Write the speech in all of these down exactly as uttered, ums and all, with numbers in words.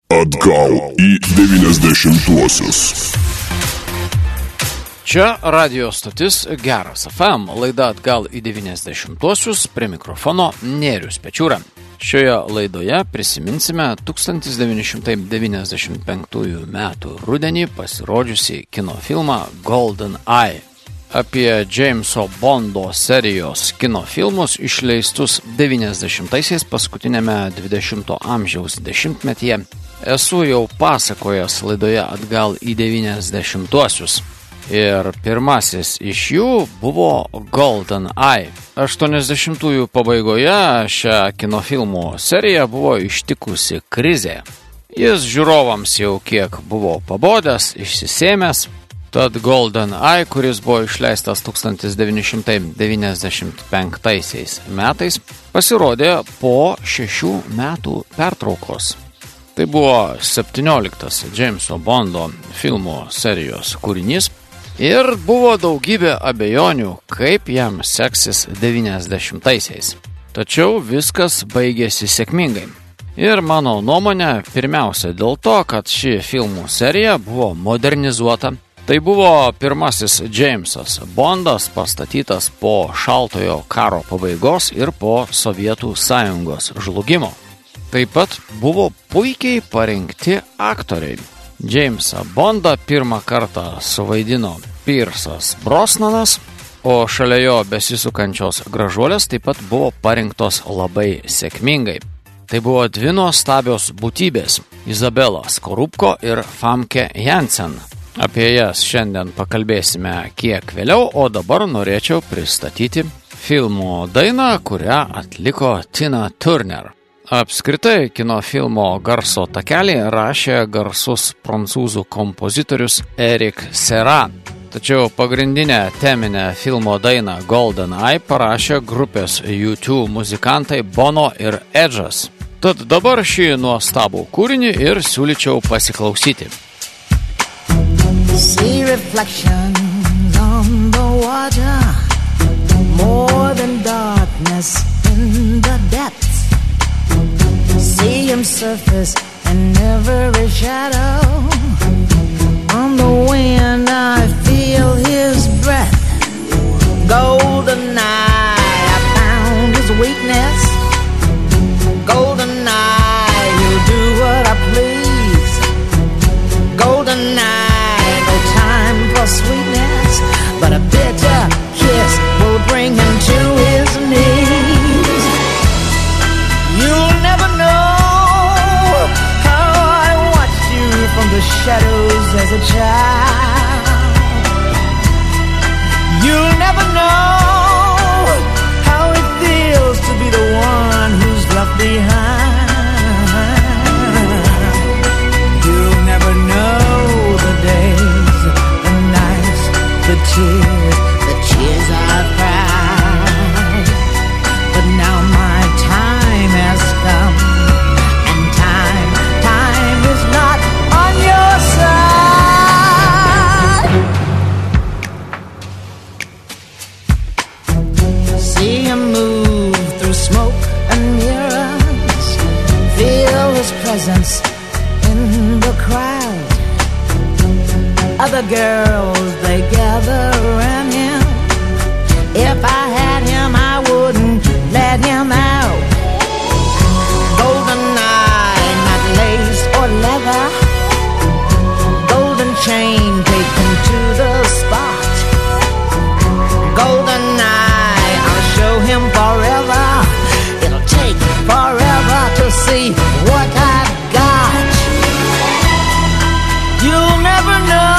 Atgal į devyniasdešimtuosius. Čia radio stotis Geras F M, laida Atgal į devyniasdešimtuosius, prie mikrofono Nėrius Pečiūra. Šioje laidoje prisiminsime tūkstantis devyni šimtai devyniasdešimt penktųjų metų rudenį pasirodžiusį kino filmą Golden Eye. Apie Jameso Bondo serijos kino filmus išleistus devyniasdešimtaisiais paskutinėme dvidešimto amžiaus dešimtmetyje esu jau pasakojęs laidoje Atgal į devyniasdešimtuosius. Ir pirmasis iš jų buvo Golden Eye. aštuoniasdešimtųjų pabaigoje šią kinofilmų seriją buvo ištikusi krizė. Jis žiūrovams jau kiek buvo pabodęs, išsisėmęs. Tad Golden Eye, kuris buvo išleistas tūkstantis devyni šimtai devyniasdešimt penktaisiais metais, pasirodė po šešių metų pertraukos. Tai buvo septynioliktas Jameso Bondo filmų serijos kūrinys ir buvo daugybė abejonių, kaip jam seksis devyniasdešimtaisiais. Tačiau viskas baigėsi sėkmingai. Ir mano nuomonė, pirmiausia dėl to, kad ši filmų serija buvo modernizuota. Tai buvo pirmasis Jamesas Bondas pastatytas po šaltojo karo pabaigos ir po Sovietų sąjungos žlugimo. Taip pat buvo puikiai parinkti aktoriai. Jamesą Bondą pirmą kartą suvaidino Piersas Brosnanas, o šalia jo besisukančios gražuolės taip pat buvo parinktos labai sėkmingai. Tai buvo dvi nuostabios būtybės – Izabela Skorupko ir Famke Jansen. Apie jas šiandien pakalbėsime kiek vėliau, o dabar norėčiau pristatyti filmo dainą, kurią atliko Tina Turner. Apskritai, kino filmo garso takelį rašė garsus prancūzų kompozitorius Eric Serra. Tačiau pagrindinę teminę filmo dainą Golden Eye parašė grupės U two muzikantai Bono ir Edge'as. Tad dabar šį nuostabų kūrinį ir siūlyčiau pasiklausyti. See reflections on the water, more than darkness in the depths. See him surface in every shadow. On the wind I feel his breath. Golden eye, I found his weakness. Golden eye, he'll do what I please. Golden eye, sweetness, but a bitter kiss will bring him to his knees. You'll never know how I watched you from the shadows as a child. You'll never know how it feels to be the one who's left behind. You'll never know the days, the tears, the tears I've cried. But now my time has come, and time, time is not on your side. See him move through smoke and mirrors, feel his presence in the crowd. Other girls, they gather around him. If I had him, I wouldn't let him out. Golden eye, not lace or leather. Golden chain taken to the spot. Golden eye, I'll show him forever. It'll take forever to see what I've got. You'll never know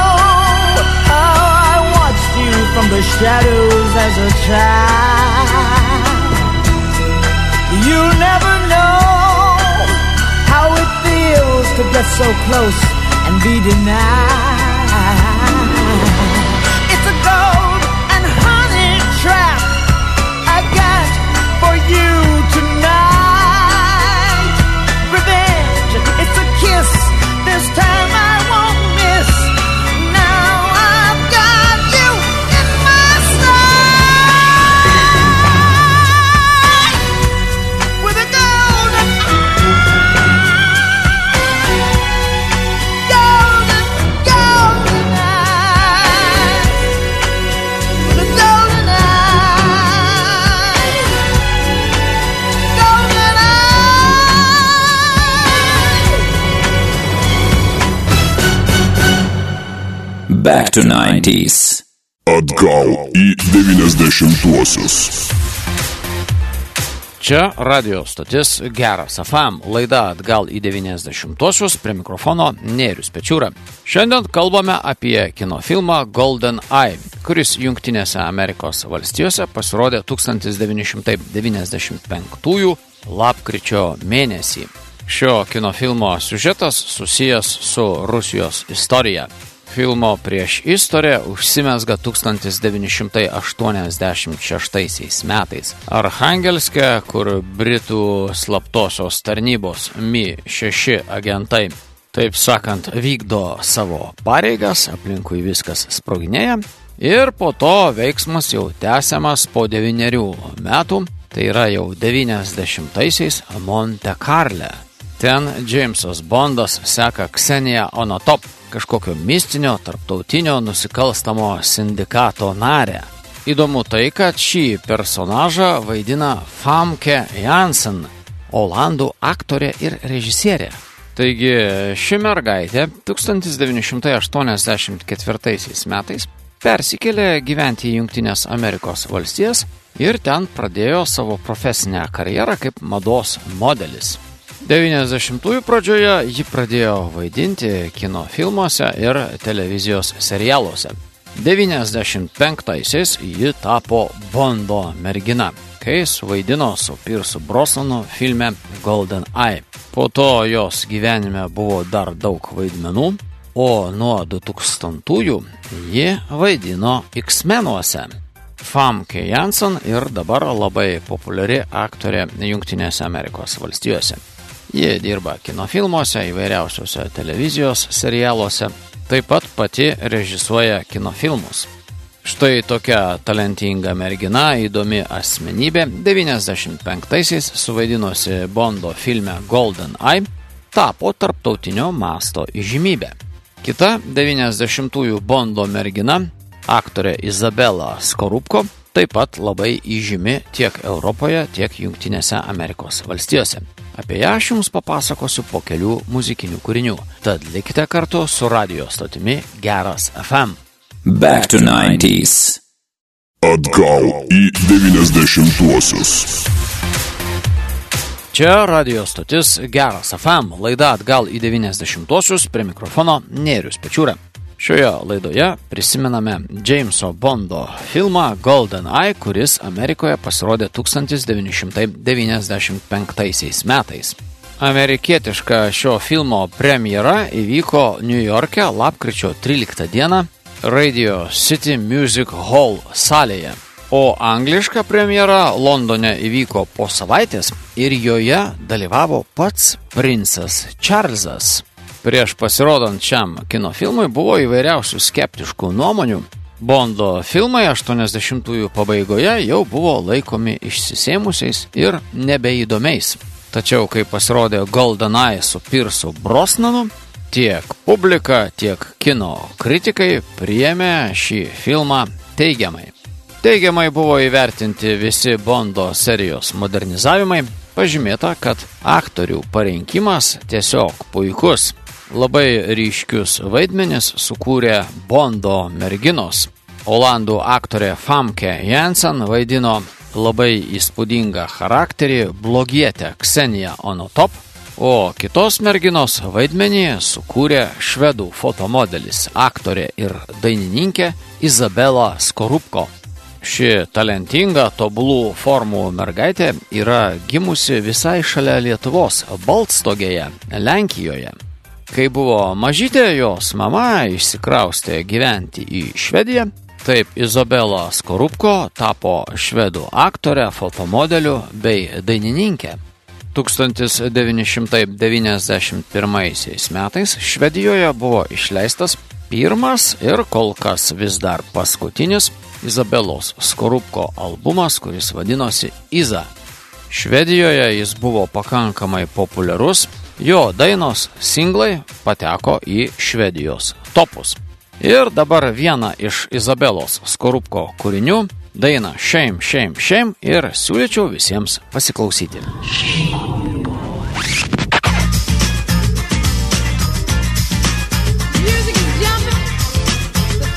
from the shadows as a child. You'll never know how it feels to get so close and be denied. It's a gold and honey trap I got for you tonight. Revenge, it's a kiss, this time I won't miss. Back to nineties. Atgal į devyniasdešimtuosius. Čia radio stotis Geras ef em, laida Atgal į devyniasdešimtuosius, prie mikrofono Nėrius Pečiūra. Šiandien kalbame apie kinofilmą Golden Eye, kuris Jungtinėse Amerikos valstijose pasirodė tūkstantis devyni šimtai devyniasdešimt penktųjų lapkričio mėnesį. Šio kinofilmo siužetas susijęs su Rusijos istorija. Filmo prieš istoriją užsimezga tūkstantis devyni šimtai aštuoniasdešimt šeštaisiais metais. Archangelske, kur Britų slaptosios tarnybos M I šeši agentai, taip sakant, vykdo savo pareigas, aplinkui viskas sproginėja, ir po to veiksmas jau tęsiamas po devynerių metų, tai yra jau devyniasdešimtaisiais Monte Carle. Ten Jamesas Bondas seka Kseniją Onatop, kažkokio mistinio, tarptautinio nusikalstamo sindikato narę. Įdomu tai, kad šį personažą vaidina Famke Janssen, olandų aktorė ir režisierė. Taigi ši mergaitė tūkstantis devyni šimtai aštuoniasdešimt ketvirtaisiais metais persikėlė gyventi į Jungtinės Amerikos valstijas ir ten pradėjo savo profesinę karjerą kaip mados modelis. devyniasdešimtųjų pradžioje ji pradėjo vaidinti kino filmuose ir televizijos serialuose. devyniasdešimt penktaisiais ji tapo Bondo mergina, kai suvaidino su Piersu Brosnanu filme Golden Eye. Po to jos gyvenime buvo dar daug vaidmenų, o nuo du tūkstantųjų ji vaidino X-menuose. Famke Janssen ir dabar labai populiari aktorė Jungtinėse Amerikos valstijose. Ji dirba kinofilmuose, įvairiausiuose televizijos serialuose, taip pat pati režisuoja kinofilmus. Štai tokia talentinga mergina, įdomi asmenybė, devyniasdešimt penktaisiais suvaidinusi Bondo filme Golden Eye, tapo tarptautinio masto įžymybė. Kita devyniasdešimtųjų Bondo mergina, aktorė Izabela Skorupko, taip pat labai įžymi tiek Europoje, tiek Jungtinėse Amerikos valstijose. Apie ją aš jums papasakosiu po kelių muzikinių kūrinių. Tad likite kartu su radio stotimi Geras ef em. Back to nineties. Atgal į devyniasdešimtuosius. Čia radio stotis Geras ef em, laida Atgal į devyniasdešimtuosius, prie mikrofono Nėrius Pečiūra. Šioje laidoje prisimename Jameso Bondo filmą Golden Eye, kuris Amerikoje pasirodė tūkstantis devyni šimtai devyniasdešimt penktaisiais metais. Amerikietiška šio filmo premjera įvyko Niujorke lapkričio tryliktą dieną Radio City Music Hall salėje, o angliška premjera Londone įvyko po savaitės ir joje dalyvavo pats princas Čarlzas. Prieš pasirodant šiam kinofilmui buvo įvairiausių skeptiškų nuomonių. Bondo filmai aštuoniasdešimtųjų pabaigoje jau buvo laikomi išsisėmusiais ir nebeįdomiais. Tačiau, kai pasirodė Golden Eye su Piersu Brosnanu, tiek publika, tiek kino kritikai priėmė šį filmą teigiamai. Teigiamai buvo įvertinti visi Bondo serijos modernizavimai, pažymėta, kad aktorių parinkimas tiesiog puikus. Labai ryškius vaidmenis sukūrė Bondo merginos. Olandų aktorė Famke Janssen vaidino labai įspūdingą charakterį blogietę Kseniją Onatop, o kitos merginos vaidmenį sukūrė švedų fotomodelis, aktorė ir dainininkė Izabela Skorupko. Ši talentinga, tobulų formų mergaitė yra gimusi visai šalia Lietuvos, Baltstogėje, Lenkijoje. Kai buvo mažytė, jos mama išsikraustė gyventi į Švediją, taip Izabela Skorupko tapo švedų aktorė, fotomodeliu bei dainininkė. tūkstantis devyni šimtai devyniasdešimt pirmaisiais metais Švedijoje buvo išleistas pirmas ir kol kas vis dar paskutinis Izabelos Skorupko albumas, kuris vadinosi Iza. Švedijoje jis buvo pakankamai populiarus, jo dainos singlai pateko į Švedijos topus. Ir dabar viena iš Izabelos Skorupko kūrinių, daina Shame, Shame, Shame, ir siūlyčiau visiems pasiklausyti. Music is jumping, the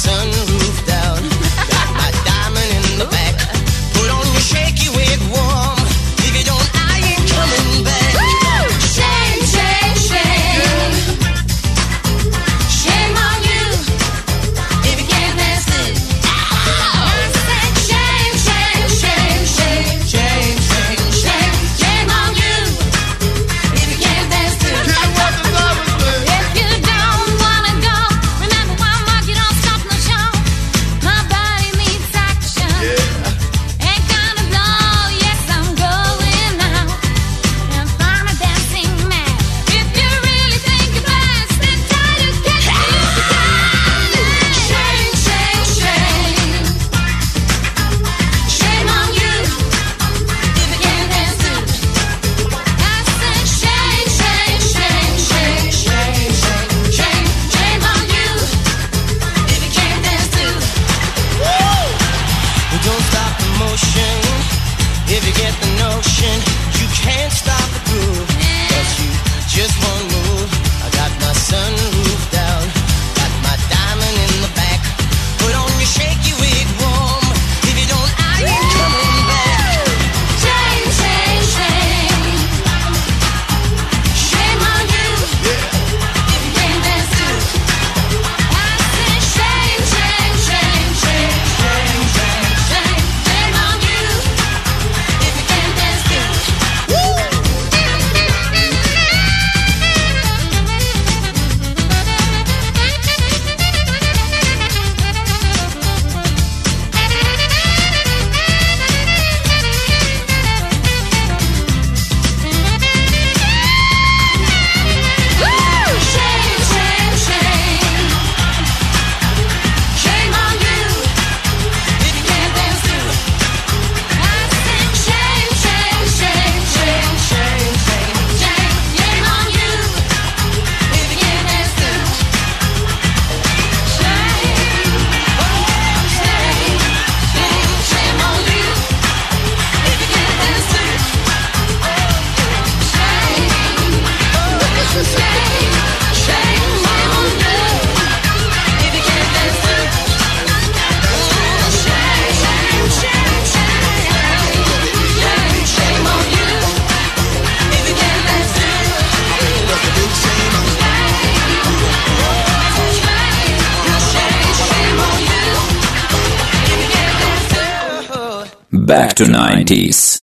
sunroof down. Got my diamond in the back. Put on your shaky wig warm. If you don't, I ain't coming back. Shame, shame, shame. Shame on you if you can't dance it. I said shame, shame, shame, shame. Shame, shame, Shame, shame on you if you can't dance it. If you don't wanna go, remember one more, you don't stop no show. My body needs action. Ain't gonna blow, yes I'm going out and find a dancing man. If you really think you're best, then try to get used to it. Shame, shame, shame. Shame on you if you can't dance it. I said shame, shame, shame, shame, shame, shame, shame, shame on you if you can't dance it. Well, don't stop the motion. If you get the notion, you can't stop the groove. Cause you just won't move. I got my sunroof down. Got my diamond in the back. Put on your shaky wig warm. If you don't, I ain't coming back. Shame, shame, shame. Shame on you if you can't dance it. I said shame, shame, shame, shame, shame, shame, shame, shame on you if you can't dance it. Shame, shame, shame. Shame on you if you can't dance it. I said shame, shame, shame, shame, shame, shame, shame, shame on you if you can't dance it. Shame, shame, shame, shame on you if you can't dance it. Shame, shame, shame on you if you can't dance it. Shame, shame, shame, shame, shame on you if you can't dance it. Shame, shame on you if you can't dance it. Back to nineties.